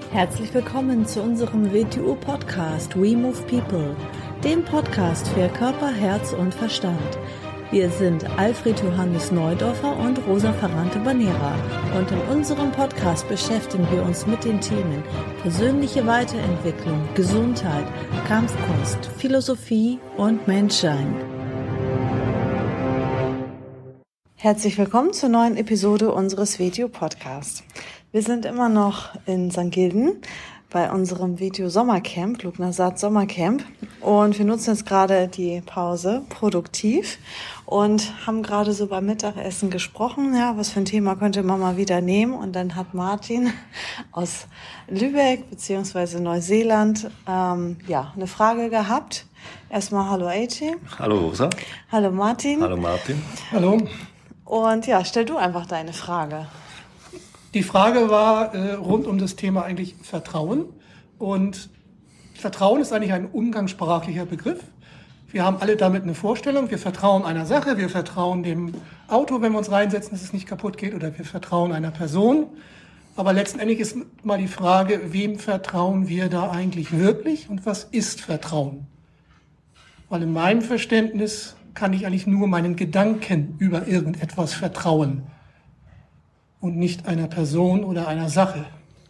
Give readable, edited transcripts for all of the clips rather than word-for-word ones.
Herzlich willkommen zu unserem WTU-Podcast We Move People, dem Podcast für Körper, Herz und Verstand. Wir sind Alfred Johannes Neudorfer und Rosa Ferrante-Banera und in unserem Podcast beschäftigen wir uns mit den Themen persönliche Weiterentwicklung, Gesundheit, Kampfkunst, Philosophie und Menschsein. Herzlich willkommen zur neuen Episode unseres WTU-Podcasts. Wir sind immer noch in St. Gilgen bei unserem WTU-Sommercamp, Lugnasad Sommercamp, und wir nutzen jetzt gerade die Pause produktiv und haben gerade so beim Mittagessen gesprochen, ja, was für ein Thema könnte man mal wieder nehmen, und dann hat Martin aus Lübeck bzw. Neuseeland eine Frage gehabt. Erstmal hallo AJ. Hallo Rosa. Hallo Martin. Hallo Martin. Hallo. Und ja, stell du einfach deine Frage. Die Frage war rund um das Thema eigentlich Vertrauen. Und Vertrauen ist eigentlich ein umgangssprachlicher Begriff. Wir haben alle damit eine Vorstellung. Wir vertrauen einer Sache, wir vertrauen dem Auto, wenn wir uns reinsetzen, dass es nicht kaputt geht, oder wir vertrauen einer Person. Aber letztendlich ist mal die Frage, wem vertrauen wir da eigentlich wirklich und was ist Vertrauen? Weil in meinem Verständnis kann ich eigentlich nur meinen Gedanken über irgendetwas vertrauen und nicht einer Person oder einer Sache.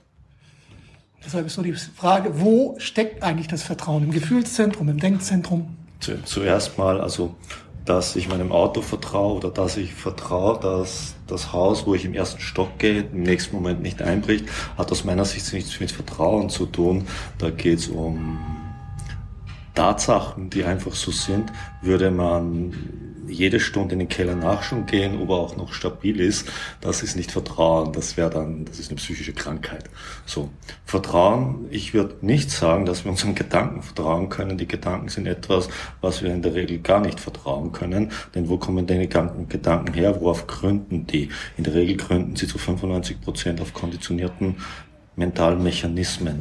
Deshalb ist so die Frage, wo steckt eigentlich das Vertrauen? Im Gefühlszentrum, im Denkzentrum? Zuerst mal, dass ich meinem Auto vertraue oder dass ich vertraue, dass das Haus, wo ich im ersten Stock gehe, im nächsten Moment nicht einbricht, hat aus meiner Sicht nichts mit Vertrauen zu tun. Da geht es um Tatsachen, die einfach so sind. Würde man jede Stunde in den Keller nachschauen gehen, ob er auch noch stabil ist, das ist nicht Vertrauen, das ist eine psychische Krankheit. So, Vertrauen, ich würde nicht sagen, dass wir unseren Gedanken vertrauen können. Die Gedanken sind etwas, was wir in der Regel gar nicht vertrauen können, denn wo kommen denn die Gedanken her, worauf gründen die? In der Regel gründen sie zu 95% auf konditionierten mentalen Mechanismen,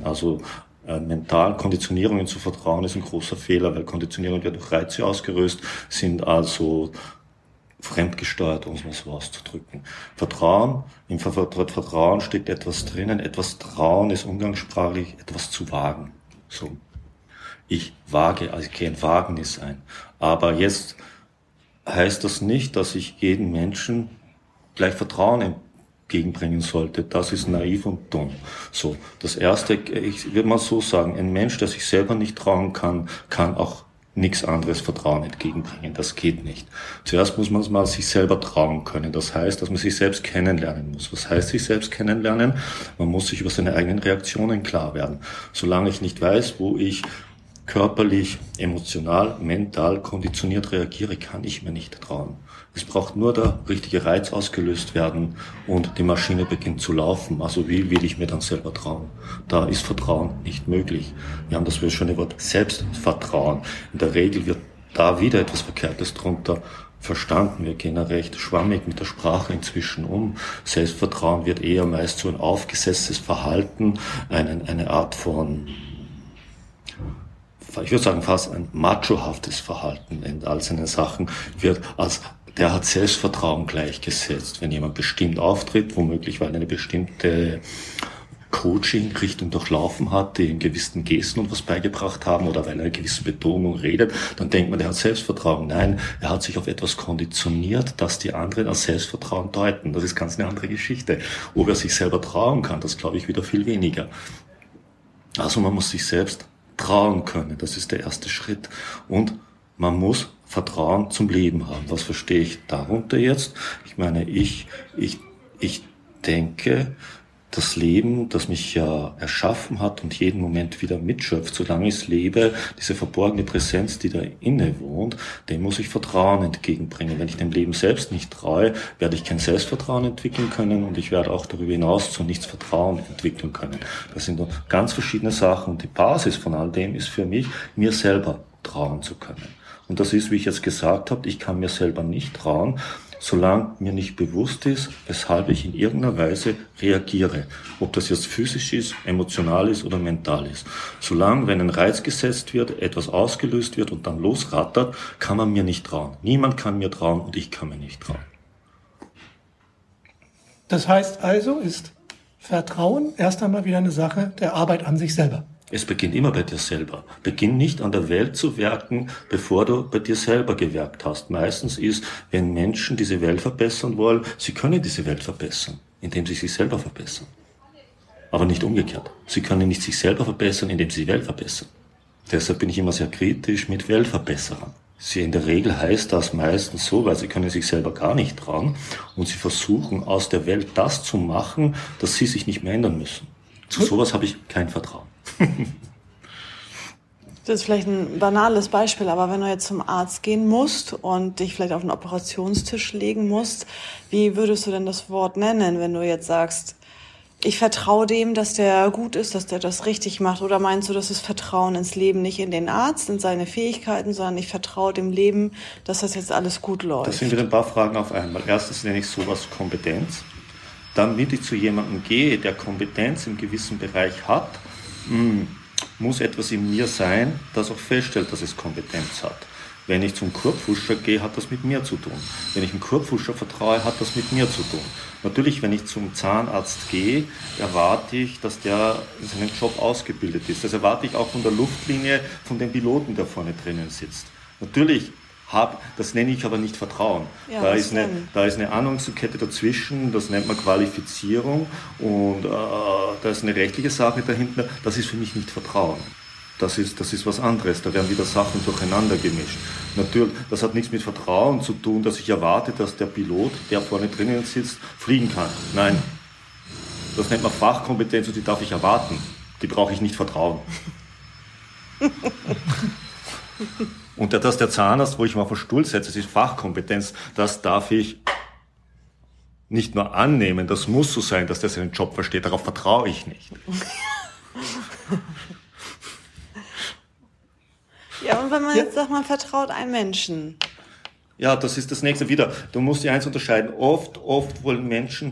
mental Konditionierungen zu vertrauen ist ein großer Fehler, weil Konditionierung wird durch Reize ausgelöst, sind also fremdgesteuert, um es mal so auszudrücken. Vertrauen, im Wort Vertrauen steckt etwas drinnen, etwas trauen ist umgangssprachlich, etwas zu wagen. So. Ich wage, also ich gehe ein Wagnis ein. Aber jetzt heißt das nicht, dass ich jedem Menschen gleich Vertrauen entgegenbringen sollte. Das ist naiv und dumm. So, das Erste, ich würde mal so sagen, ein Mensch, der sich selber nicht trauen kann, kann auch nichts anderes Vertrauen entgegenbringen. Das geht nicht. Zuerst muss man mal sich selber trauen können. Das heißt, dass man sich selbst kennenlernen muss. Was heißt sich selbst kennenlernen? Man muss sich über seine eigenen Reaktionen klar werden. Solange ich nicht weiß, wo ich körperlich, emotional, mental konditioniert reagiere, kann ich mir nicht trauen. Es braucht nur der richtige Reiz ausgelöst werden und die Maschine beginnt zu laufen. Also wie will ich mir dann selber trauen? Da ist Vertrauen nicht möglich. Wir haben das schöne Wort Selbstvertrauen. In der Regel wird da wieder etwas Verkehrtes drunter verstanden. Wir gehen ja recht schwammig mit der Sprache inzwischen um. Selbstvertrauen wird eher meist so ein aufgesetztes Verhalten, eine Art von, ich würde sagen, fast ein machohaftes Verhalten in all seinen Sachen wird als der hat Selbstvertrauen gleichgesetzt. Wenn jemand bestimmt auftritt, womöglich weil er eine bestimmte Coaching-Richtung durchlaufen hat, die in gewissen Gesten und was beigebracht haben oder weil er eine gewisse Betonung redet, dann denkt man, der hat Selbstvertrauen. Nein, er hat sich auf etwas konditioniert, das die anderen als Selbstvertrauen deuten. Das ist ganz eine andere Geschichte. Ob er sich selber trauen kann, das glaube ich wieder viel weniger. Also man muss sich selbst trauen können. Das ist der erste Schritt. Und man muss Vertrauen zum Leben haben. Was verstehe ich darunter jetzt? Ich meine, ich denke, das Leben, das mich ja erschaffen hat und jeden Moment wieder mitschöpft, solange ich lebe, diese verborgene Präsenz, die da inne wohnt, dem muss ich Vertrauen entgegenbringen. Wenn ich dem Leben selbst nicht traue, werde ich kein Selbstvertrauen entwickeln können und ich werde auch darüber hinaus zu nichts Vertrauen entwickeln können. Das sind ganz verschiedene Sachen und die Basis von all dem ist für mich, mir selber trauen zu können. Und das ist, wie ich jetzt gesagt habe, ich kann mir selber nicht trauen, solange mir nicht bewusst ist, weshalb ich in irgendeiner Weise reagiere. Ob das jetzt physisch ist, emotional ist oder mental ist. Solange, wenn ein Reiz gesetzt wird, etwas ausgelöst wird und dann losrattert, kann man mir nicht trauen. Niemand kann mir trauen und ich kann mir nicht trauen. Das heißt also, ist Vertrauen erst einmal wieder eine Sache der Arbeit an sich selber. Es beginnt immer bei dir selber. Beginn nicht an der Welt zu werken, bevor du bei dir selber gewerkt hast. Meistens ist, wenn Menschen diese Welt verbessern wollen, sie können diese Welt verbessern, indem sie sich selber verbessern. Aber nicht umgekehrt. Sie können nicht sich selber verbessern, indem sie die Welt verbessern. Deshalb bin ich immer sehr kritisch mit Weltverbesserern. In der Regel heißt das meistens so, weil sie können sich selber gar nicht trauen und sie versuchen aus der Welt das zu machen, dass sie sich nicht mehr ändern müssen. Zu sowas habe ich kein Vertrauen. Das ist vielleicht ein banales Beispiel, aber wenn du jetzt zum Arzt gehen musst und dich vielleicht auf den Operationstisch legen musst, wie würdest du denn das Wort nennen, wenn du jetzt sagst, ich vertraue dem, dass der gut ist, dass der das richtig macht? Oder meinst du, das ist Vertrauen ins Leben, nicht in den Arzt, in seine Fähigkeiten, sondern ich vertraue dem Leben, dass das jetzt alles gut läuft? Das sind wieder ein paar Fragen auf einmal. Erstens nenne ich sowas Kompetenz. Damit ich zu jemandem gehe, der Kompetenz im gewissen Bereich hat, muss etwas in mir sein, das auch feststellt, dass es Kompetenz hat. Wenn ich zum Kurpfuscher gehe, hat das mit mir zu tun. Wenn ich einem Kurpfuscher vertraue, hat das mit mir zu tun. Natürlich, wenn ich zum Zahnarzt gehe, erwarte ich, dass der in seinem Job ausgebildet ist. Das erwarte ich auch von der Luftlinie, von dem Piloten, der vorne drinnen sitzt. Natürlich, das nenne ich aber nicht Vertrauen. Ja, da ist eine Anhangskette dazwischen, das nennt man Qualifizierung und da ist eine rechtliche Sache dahinter. Das ist für mich nicht Vertrauen. Das ist was anderes, da werden wieder Sachen durcheinander gemischt. Natürlich, das hat nichts mit Vertrauen zu tun, dass ich erwarte, dass der Pilot, der vorne drinnen sitzt, fliegen kann. Nein, das nennt man Fachkompetenz und die darf ich erwarten. Die brauche ich nicht vertrauen. Und dass der Zahnarzt, wo ich mal auf den Stuhl setze, das ist Fachkompetenz, das darf ich nicht nur annehmen, das muss so sein, dass der seinen Job versteht, darauf vertraue ich nicht. Ja, und wenn man jetzt sagt, man vertraut einem Menschen. Ja, das ist das nächste wieder. Du musst dir eins unterscheiden. Oft wollen Menschen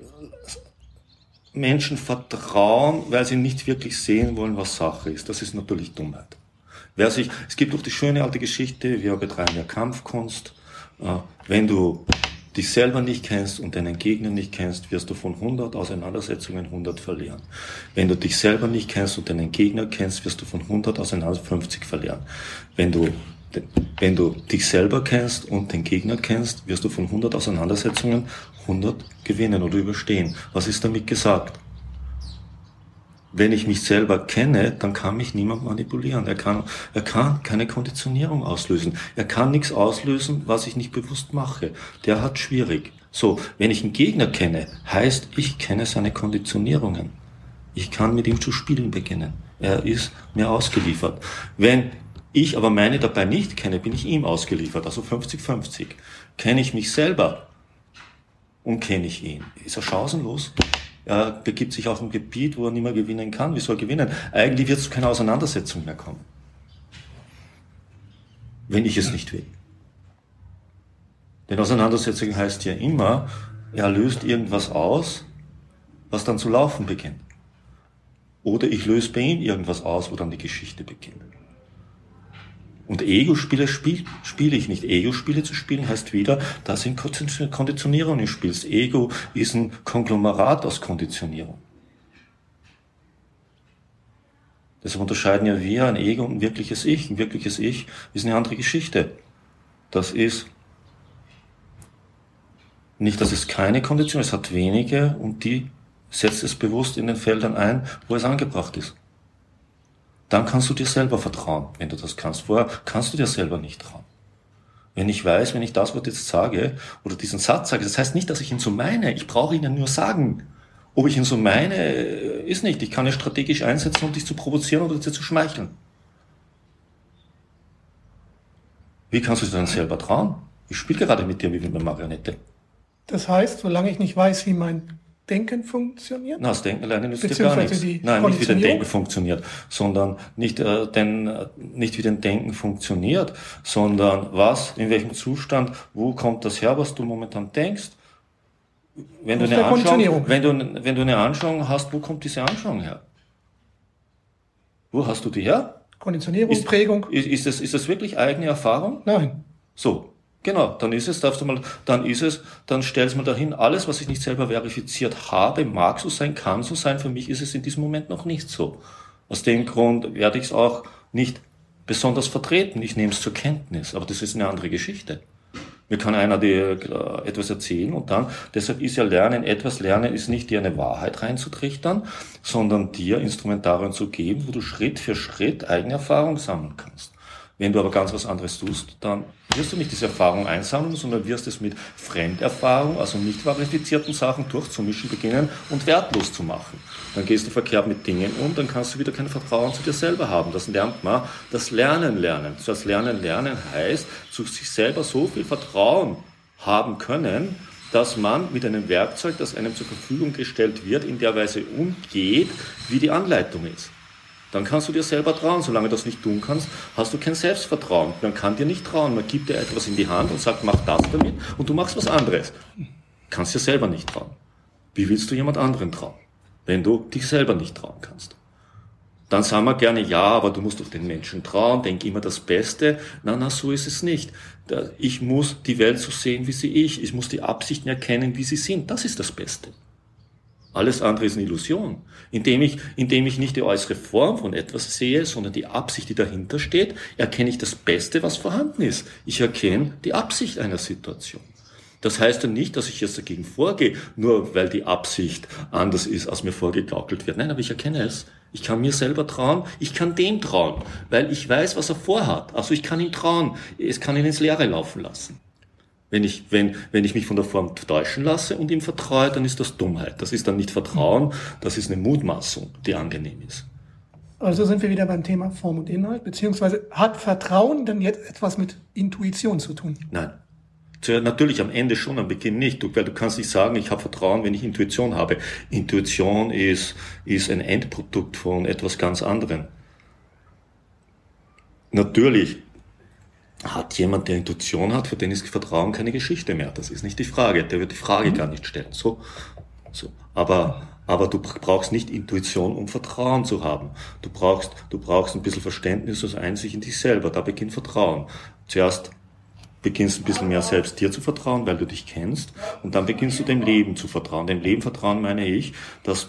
vertrauen, weil sie nicht wirklich sehen wollen, was Sache ist. Das ist natürlich Dummheit. Es gibt doch die schöne alte Geschichte, wir betreiben ja Kampfkunst. Wenn du dich selber nicht kennst und deinen Gegner nicht kennst, wirst du von 100 Auseinandersetzungen 100 verlieren. Wenn du dich selber nicht kennst und deinen Gegner kennst, wirst du von 100 Auseinandersetzungen 50 verlieren. Wenn du dich selber kennst und den Gegner kennst, wirst du von 100 Auseinandersetzungen 100 gewinnen oder überstehen. Was ist damit gesagt? Wenn ich mich selber kenne, dann kann mich niemand manipulieren. Er kann keine Konditionierung auslösen. Er kann nichts auslösen, was ich nicht bewusst mache. Der hat schwierig. So, wenn ich einen Gegner kenne, heißt, ich kenne seine Konditionierungen. Ich kann mit ihm zu spielen beginnen. Er ist mir ausgeliefert. Wenn ich aber meine dabei nicht kenne, bin ich ihm ausgeliefert. Also 50-50. Kenne ich mich selber und kenne ich ihn? Ist er chancenlos? Er begibt sich auf ein Gebiet, wo er nicht mehr gewinnen kann. Wie soll er gewinnen? Eigentlich wird es zu keiner Auseinandersetzung mehr kommen. Wenn ich es nicht will. Denn Auseinandersetzung heißt ja immer, er löst irgendwas aus, was dann zu laufen beginnt. Oder ich löse bei ihm irgendwas aus, wo dann die Geschichte beginnt. Und Ego-Spiele spiele ich nicht. Ego-Spiele zu spielen heißt wieder, da sind Konditionierungen im Spiel. Das Ego ist ein Konglomerat aus Konditionierung. Deshalb unterscheiden ja wir ein Ego und ein wirkliches Ich. Ein wirkliches Ich ist eine andere Geschichte. Das ist nicht, dass es keine Kondition, es hat wenige und die setzt es bewusst in den Feldern ein, wo es angebracht ist. Dann kannst du dir selber vertrauen, wenn du das kannst. Vorher kannst du dir selber nicht trauen. Wenn ich weiß, wenn ich das Wort jetzt sage oder diesen Satz sage, das heißt nicht, dass ich ihn so meine. Ich brauche ihn ja nur sagen. Ob ich ihn so meine, ist nicht. Ich kann es strategisch einsetzen, um dich zu provozieren oder dir zu schmeicheln. Wie kannst du dir dann selber trauen? Ich spiele gerade mit dir wie mit einer Marionette. Das heißt, solange ich nicht weiß, wie mein Denken funktioniert? Na, das Denken alleine nützt dir gar nichts. Nein, nicht wie dein Denken funktioniert, sondern nicht wie dein Denken funktioniert, sondern in welchem Zustand, wo kommt das her, was du momentan denkst? Wenn du eine Anschauung hast, wo kommt diese Anschauung her? Wo hast du die her? Konditionierung, Prägung. Ist das wirklich eigene Erfahrung? Nein. So. Genau, dann dann stellst mal dahin, alles, was ich nicht selber verifiziert habe, mag so sein, kann so sein, für mich ist es in diesem Moment noch nicht so. Aus dem Grund werde ich es auch nicht besonders vertreten, ich nehme es zur Kenntnis, aber das ist eine andere Geschichte. Mir kann einer dir etwas erzählen und dann, deshalb ist ja Lernen, etwas Lernen ist nicht dir eine Wahrheit reinzutrichtern, sondern dir Instrumentarien zu geben, wo du Schritt für Schritt eigene Erfahrung sammeln kannst. Wenn du aber ganz was anderes tust, dann wirst du nicht diese Erfahrung einsammeln, sondern wirst es mit Fremderfahrung, also nicht verifizierten Sachen durchzumischen beginnen und wertlos zu machen. Dann gehst du verkehrt mit Dingen um, dann kannst du wieder kein Vertrauen zu dir selber haben. Das lernt man, das Lernen. Das Lernen heißt, zu sich selber so viel Vertrauen haben können, dass man mit einem Werkzeug, das einem zur Verfügung gestellt wird, in der Weise umgeht, wie die Anleitung ist. Dann kannst du dir selber trauen. Solange du das nicht tun kannst, hast du kein Selbstvertrauen. Man kann dir nicht trauen. Man gibt dir etwas in die Hand und sagt, mach das damit und du machst was anderes. Kannst dir selber nicht trauen. Wie willst du jemand anderen trauen, wenn du dich selber nicht trauen kannst? Dann sagen wir gerne, ja, aber du musst doch den Menschen trauen, denk immer das Beste. Na, so ist es nicht. Ich muss die Welt so sehen, wie sie ist. Ich muss die Absichten erkennen, wie sie sind. Das ist das Beste. Alles andere ist eine Illusion. Indem ich nicht die äußere Form von etwas sehe, sondern die Absicht, die dahinter steht, erkenne ich das Beste, was vorhanden ist. Ich erkenne die Absicht einer Situation. Das heißt ja nicht, dass ich jetzt dagegen vorgehe, nur weil die Absicht anders ist, als mir vorgegaukelt wird. Nein, aber ich erkenne es. Ich kann mir selber trauen, ich kann dem trauen, weil ich weiß, was er vorhat. Also ich kann ihm trauen, es kann ihn ins Leere laufen lassen. Wenn ich mich von der Form täuschen lasse und ihm vertraue, dann ist das Dummheit. Das ist dann nicht Vertrauen, das ist eine Mutmaßung, die angenehm ist. Also sind wir wieder beim Thema Form und Inhalt, beziehungsweise hat Vertrauen denn jetzt etwas mit Intuition zu tun? Nein. Natürlich am Ende schon, am Beginn nicht, weil du kannst nicht sagen, ich habe Vertrauen, wenn ich Intuition habe. Intuition ist ein Endprodukt von etwas ganz anderem. Natürlich hat jemand, der Intuition hat, für den ist Vertrauen keine Geschichte mehr. Das ist nicht die Frage. Der wird die Frage gar nicht stellen. So. Aber du brauchst nicht Intuition, um Vertrauen zu haben. Du brauchst ein bisschen Verständnis und Einsicht in dich selber. Da beginnt Vertrauen. Zuerst beginnst ein bisschen mehr selbst dir zu vertrauen, weil du dich kennst. Und dann beginnst du dem Leben zu vertrauen. Dem Leben vertrauen meine ich, dass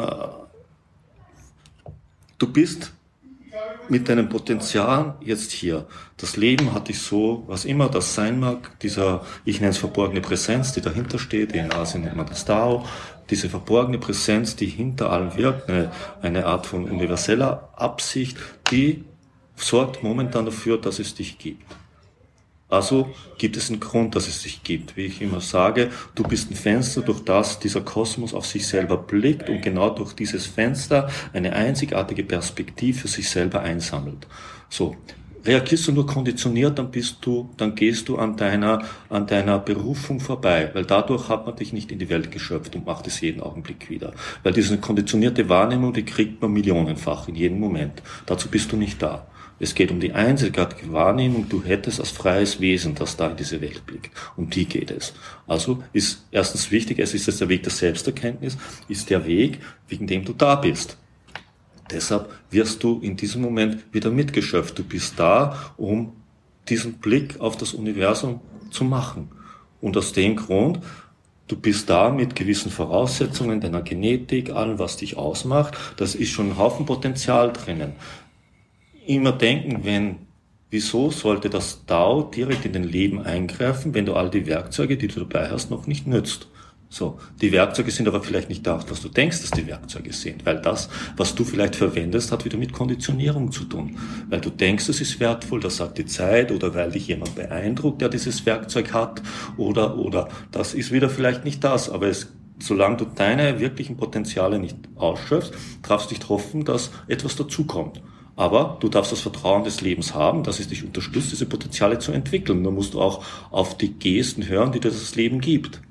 du bist mit deinem Potenzial jetzt hier. Das Leben hat dich so, was immer das sein mag, ich nenne es verborgene Präsenz, die dahinter steht, in Asien nennt man das Tao, diese verborgene Präsenz, die hinter allem wirkt, eine Art von universeller Absicht, die sorgt momentan dafür, dass es dich gibt. Also gibt es einen Grund, dass es dich gibt. Wie ich immer sage, du bist ein Fenster, durch das dieser Kosmos auf sich selber blickt und genau durch dieses Fenster eine einzigartige Perspektive für sich selber einsammelt. So. Reagierst du nur konditioniert, dann gehst du an deiner Berufung vorbei, weil dadurch hat man dich nicht in die Welt geschöpft und macht es jeden Augenblick wieder. Weil diese konditionierte Wahrnehmung, die kriegt man millionenfach in jedem Moment. Dazu bist du nicht da. Es geht um die einzigartige Wahrnehmung, du hättest als freies Wesen, das da in diese Welt blickt. Um die geht es. Also ist erstens wichtig, es ist jetzt der Weg der Selbsterkenntnis, ist der Weg, wegen dem du da bist. Deshalb wirst du in diesem Moment wieder mitgeschöpft. Du bist da, um diesen Blick auf das Universum zu machen. Und aus dem Grund, du bist da mit gewissen Voraussetzungen, deiner Genetik, allem, was dich ausmacht. Das ist schon ein Haufen Potenzial drinnen. Immer denken, wieso sollte das Tao direkt in dein Leben eingreifen, wenn du all die Werkzeuge, die du dabei hast, noch nicht nützt? So. Die Werkzeuge sind aber vielleicht nicht das, was du denkst, dass die Werkzeuge sind, weil das, was du vielleicht verwendest, hat wieder mit Konditionierung zu tun. Weil du denkst, es ist wertvoll, das sagt die Zeit, oder weil dich jemand beeindruckt, der dieses Werkzeug hat, oder das ist wieder vielleicht nicht das, aber solange du deine wirklichen Potenziale nicht ausschöpfst, darfst du nicht hoffen, dass etwas dazukommt. Aber du darfst das Vertrauen des Lebens haben, dass es dich unterstützt, diese Potenziale zu entwickeln. Da musst du auch auf die Gesten hören, die dir das Leben gibt.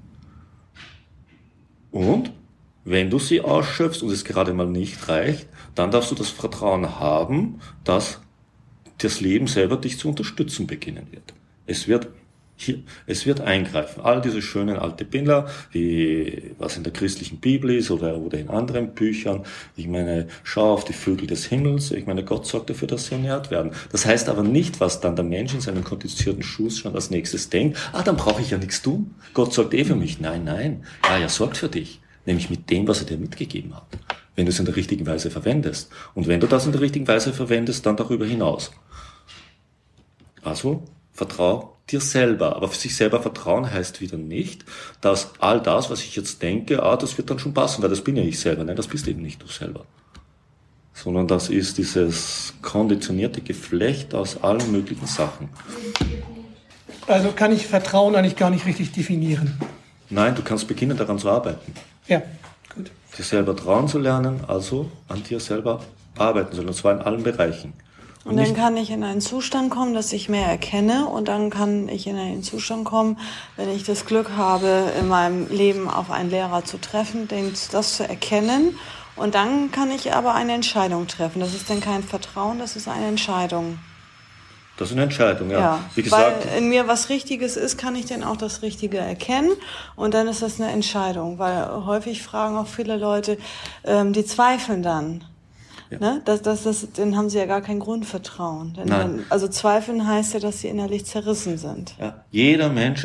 Und wenn du sie ausschöpfst und es gerade mal nicht reicht, dann darfst du das Vertrauen haben, dass das Leben selber dich zu unterstützen beginnen wird. Es wird Hier, es wird eingreifen. All diese schönen alte Bilder, wie was in der christlichen Bibel ist oder in anderen Büchern. Ich meine, schau auf die Vögel des Himmels. Ich meine, Gott sorgt dafür, dass sie ernährt werden. Das heißt aber nicht, was dann der Mensch in seinem konditionierten Schuhstand als nächstes denkt. Dann brauche ich ja nichts tun. Gott sorgt für mich. Nein. Ja, er sorgt für dich. Nämlich mit dem, was er dir mitgegeben hat. Wenn du es in der richtigen Weise verwendest. Und wenn du das in der richtigen Weise verwendest, dann darüber hinaus. Also, vertrau dir selber. Aber für sich selber vertrauen heißt wieder nicht, dass all das, was ich jetzt denke, das wird dann schon passen, weil das bin ja ich selber. Nein, das bist eben nicht du selber. Sondern das ist dieses konditionierte Geflecht aus allen möglichen Sachen. Also kann ich Vertrauen eigentlich gar nicht richtig definieren? Nein, du kannst beginnen, daran zu arbeiten. Ja, gut. Dir selber trauen zu lernen, also an dir selber arbeiten sollen, und zwar in allen Bereichen. Und dann kann ich in einen Zustand kommen, dass ich mehr erkenne, und dann kann ich in einen Zustand kommen, wenn ich das Glück habe, in meinem Leben auf einen Lehrer zu treffen, das zu erkennen, und dann kann ich aber eine Entscheidung treffen. Das ist dann kein Vertrauen, das ist eine Entscheidung. Das ist eine Entscheidung, ja. Wie gesagt, weil in mir was Richtiges ist, kann ich dann auch das Richtige erkennen, und dann ist das eine Entscheidung, weil häufig fragen auch viele Leute, die zweifeln dann. Ja. Ne? Dann haben sie ja gar kein Grundvertrauen. Also Zweifeln heißt ja, dass sie innerlich zerrissen sind. Ja. Jeder Mensch,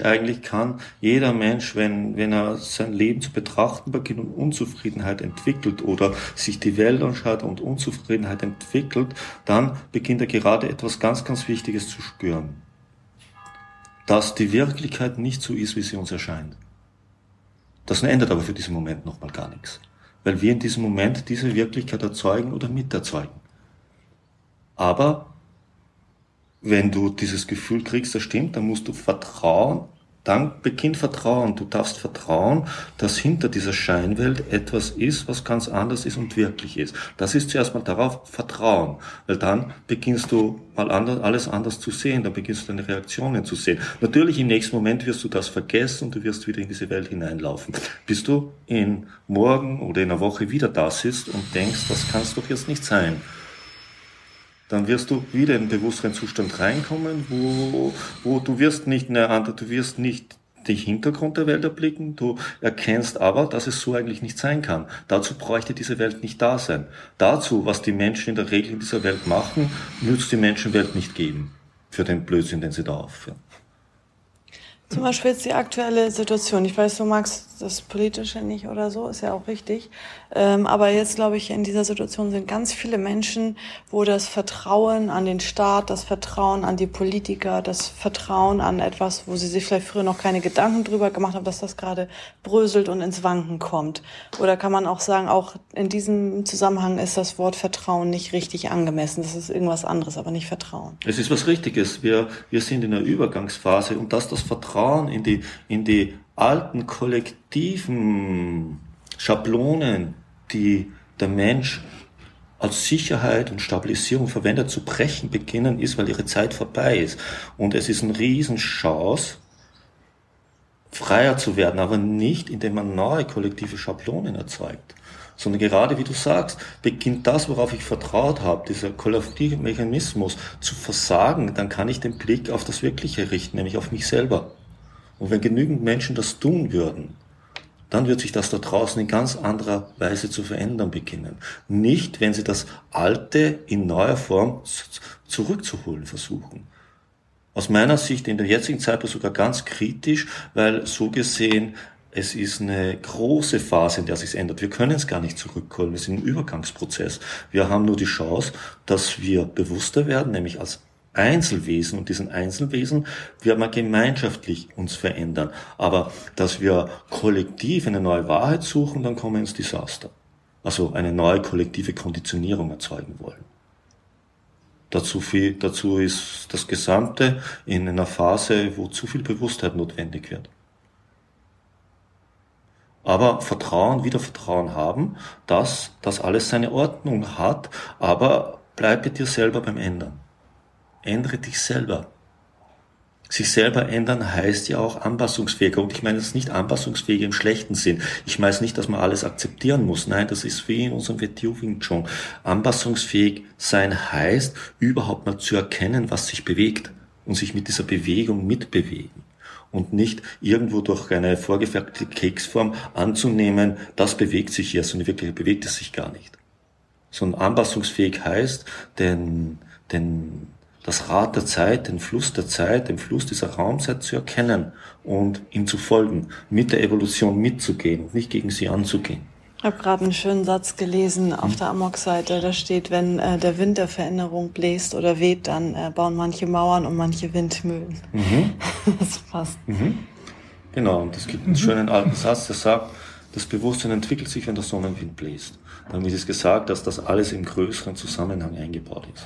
wenn er sein Leben zu betrachten beginnt und Unzufriedenheit entwickelt oder sich die Welt anschaut und Unzufriedenheit entwickelt, dann beginnt er gerade etwas ganz, ganz Wichtiges zu spüren. Dass die Wirklichkeit nicht so ist, wie sie uns erscheint. Das ändert aber für diesen Moment nochmal gar nichts. Weil wir in diesem Moment diese Wirklichkeit erzeugen oder miterzeugen. Aber wenn du dieses Gefühl kriegst, das stimmt, dann musst du vertrauen, dann beginnt Vertrauen. Du darfst vertrauen, dass hinter dieser Scheinwelt etwas ist, was ganz anders ist und wirklich ist. Das ist zuerst mal darauf Vertrauen, weil dann beginnst du mal alles anders zu sehen, dann beginnst du deine Reaktionen zu sehen. Natürlich im nächsten Moment wirst du das vergessen und du wirst wieder in diese Welt hineinlaufen. Bis du in morgen oder in einer Woche wieder da sitzt und denkst, das kann es doch jetzt nicht sein. Dann wirst du wieder in den bewussteren Zustand reinkommen, wo du wirst nicht den Hintergrund der Welt erblicken, du erkennst aber, dass es so eigentlich nicht sein kann. Dazu bräuchte diese Welt nicht da sein. Dazu, was die Menschen in der Regel in dieser Welt machen, nützt die Menschenwelt nicht geben. Für den Blödsinn, den sie da aufführen. Zum Beispiel jetzt die aktuelle Situation. Ich weiß, du magst das Politische nicht oder so, ist ja auch richtig. Aber jetzt, glaube ich, in dieser Situation sind ganz viele Menschen, wo das Vertrauen an den Staat, das Vertrauen an die Politiker, das Vertrauen an etwas, wo sie sich vielleicht früher noch keine Gedanken drüber gemacht haben, dass das gerade bröselt und ins Wanken kommt. Oder kann man auch sagen, auch in diesem Zusammenhang ist das Wort Vertrauen nicht richtig angemessen. Das ist irgendwas anderes, aber nicht Vertrauen. Es ist was Richtiges. Wir sind in einer Übergangsphase, und dass das Vertrauen in die alten kollektiven Schablonen, die der Mensch als Sicherheit und Stabilisierung verwendet, zu brechen beginnen, ist, weil ihre Zeit vorbei ist. Und es ist eine Riesenchance, freier zu werden, aber nicht, indem man neue kollektive Schablonen erzeugt. Sondern gerade, wie du sagst, beginnt das, worauf ich vertraut habe, dieser kollektive Mechanismus, zu versagen, dann kann ich den Blick auf das Wirkliche richten, nämlich auf mich selber. Und wenn genügend Menschen das tun würden, dann wird sich das da draußen in ganz anderer Weise zu verändern beginnen. Nicht, wenn sie das Alte in neuer Form zurückzuholen versuchen. Aus meiner Sicht in der jetzigen Zeit sogar ganz kritisch, weil so gesehen, es ist eine große Phase, in der sich ändert. Wir können es gar nicht zurückholen. Wir sind im Übergangsprozess. Wir haben nur die Chance, dass wir bewusster werden, nämlich als Einzelwesen, und diesen Einzelwesen werden wir gemeinschaftlich uns verändern. Aber dass wir kollektiv eine neue Wahrheit suchen, dann kommen wir ins Desaster. Also eine neue kollektive Konditionierung erzeugen wollen. Dazu ist das Gesamte in einer Phase, wo zu viel Bewusstheit notwendig wird. Aber wieder Vertrauen haben, dass das alles seine Ordnung hat, aber bleib bei dir selber beim Ändern. Ändere dich selber. Sich selber ändern heißt ja auch anpassungsfähiger. Und ich meine das ist nicht anpassungsfähig im schlechten Sinn. Ich meine nicht, dass man alles akzeptieren muss. Nein, das ist wie in unserem Wing Chun. Anpassungsfähig sein heißt, überhaupt mal zu erkennen, was sich bewegt und sich mit dieser Bewegung mitbewegen. und nicht irgendwo durch eine vorgefertigte Keksform anzunehmen, das bewegt sich jetzt und in Wirklichkeit bewegt es sich gar nicht. So ein anpassungsfähig heißt, das Rad der Zeit, den Fluss der Zeit, den Fluss dieser Raumzeit zu erkennen und ihm zu folgen, mit der Evolution mitzugehen und nicht gegen sie anzugehen. Ich habe gerade einen schönen Satz gelesen auf der Amok-Seite. Da steht, wenn der Wind der Veränderung bläst oder weht, dann bauen manche Mauern und manche Windmühlen. Das passt. Genau, und es gibt einen schönen alten Satz, der sagt, das Bewusstsein entwickelt sich, wenn der Sonnenwind bläst. Damit ist gesagt, dass das alles im größeren Zusammenhang eingebaut ist.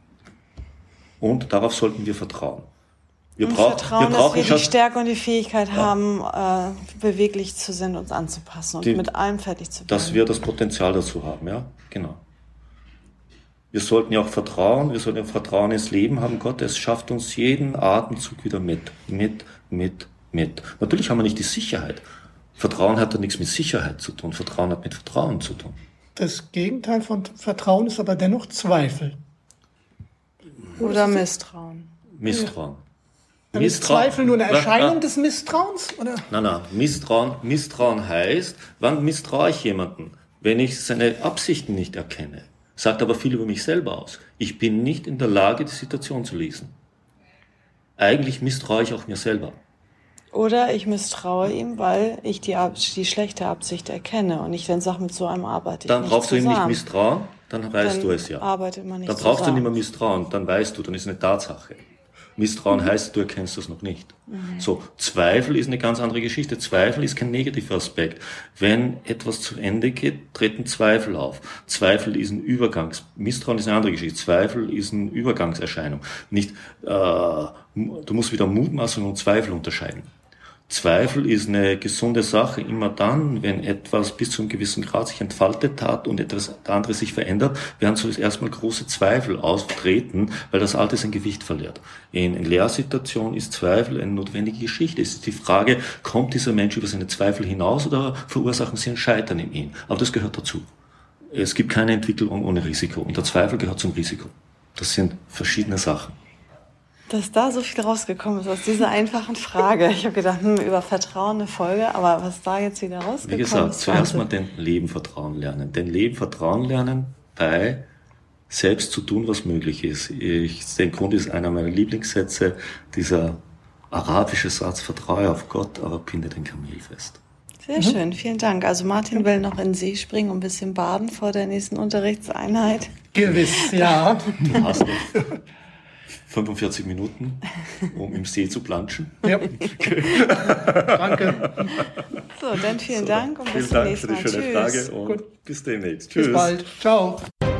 Und darauf sollten wir vertrauen. Vertrauen, dass wir die Stärke und die Fähigkeit haben, beweglich zu sein, uns anzupassen und mit allem fertig zu werden. Dass wir das Potenzial dazu haben, ja, genau. Wir sollten ja auch Vertrauen, wir sollten ja Vertrauen ins Leben haben. Gott, es schafft uns jeden Atemzug wieder mit. Natürlich haben wir nicht die Sicherheit. Vertrauen hat ja nichts mit Sicherheit zu tun. Vertrauen hat mit Vertrauen zu tun. Das Gegenteil von Vertrauen ist aber dennoch Zweifel. Oder Misstrauen. Misstrauen. Ja. Ist Zweifel nur eine Erscheinung des Misstrauens? Oder? Nein. Misstrauen heißt, wann misstraue ich jemanden? Wenn ich seine Absichten nicht erkenne. Sagt aber viel über mich selber aus. Ich bin nicht in der Lage, die Situation zu lesen. Eigentlich misstraue ich auch mir selber. Oder ich misstraue ihm, weil ich die schlechte Absicht erkenne und ich dann sage, mit so einem arbeite ich dann nicht brauchst zusammen. du ihm nicht misstrauen, dann weißt du es ja. Arbeitet man nicht dann brauchst zusammen. du nicht mehr misstrauen, dann weißt du, dann ist es eine Tatsache. Misstrauen heißt, du erkennst das noch nicht. So, Zweifel ist eine ganz andere Geschichte. Zweifel ist kein negativer Aspekt. Wenn etwas zu Ende geht, treten Zweifel auf. Zweifel ist ein Misstrauen ist eine andere Geschichte. Zweifel ist eine Übergangserscheinung. Nicht, du musst wieder Mutmaßung und Zweifel unterscheiden. Zweifel ist eine gesunde Sache immer dann, wenn etwas bis zu einem gewissen Grad sich entfaltet hat und etwas anderes sich verändert, werden so erstmal große Zweifel auftreten, weil das Alte sein Gewicht verliert. In Lehrsituationen ist Zweifel eine notwendige Geschichte. Es ist die Frage, kommt dieser Mensch über seine Zweifel hinaus oder verursachen sie ein Scheitern in ihm? Aber das gehört dazu. Es gibt keine Entwicklung ohne Risiko und der Zweifel gehört zum Risiko. Das sind verschiedene Sachen. Dass da so viel rausgekommen ist aus dieser einfachen Frage. Ich habe gedacht, über Vertrauen eine Folge, aber was da jetzt wieder rausgekommen ist. Wie gesagt, zuerst mal den Leben vertrauen lernen. Den Leben vertrauen lernen bei selbst zu tun, was möglich ist. Der Grund ist einer meiner Lieblingssätze, dieser arabische Satz, vertraue auf Gott, aber binde den Kamel fest. Sehr schön, vielen Dank. Also Martin will noch in den See springen und ein bisschen baden vor der nächsten Unterrichtseinheit. Gewiss, ja. Du hast noch 45 Minuten, um im See zu planschen. Ja. Danke. So, dann vielen Dank und bis zum nächsten Mal. Vielen Dank für die schöne Frage und bis demnächst. Tschüss. Bis bald. Ciao.